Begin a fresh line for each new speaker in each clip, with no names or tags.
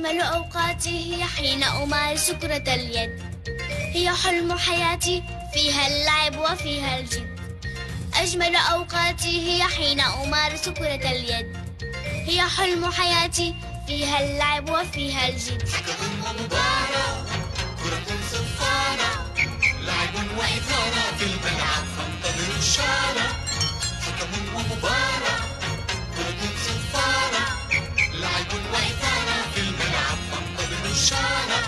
أجمل أوقاتي هي حين أمارس كرة اليد. هي حلم حياتي، فيها اللعب وفيها الجد. أجمل أوقاتي هي حين أمارس كرة اليد. هي حلم حياتي، فيها اللعب وفيها الجد.
حكم ومباراة، كرة صفارة، لعب وإثارة في الملعب فانتظروا الشارع. حكم ومباراة، كرة صفارة، لعب وإثارة في الملعب فانتظروا الشارع.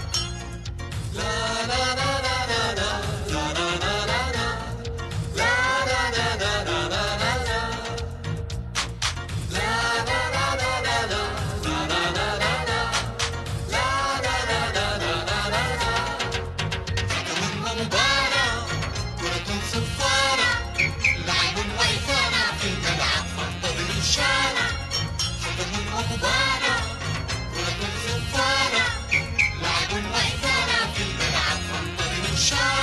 لا لا لا لا لا لا لا لا لا لا لا لا لا لا لا لا شارع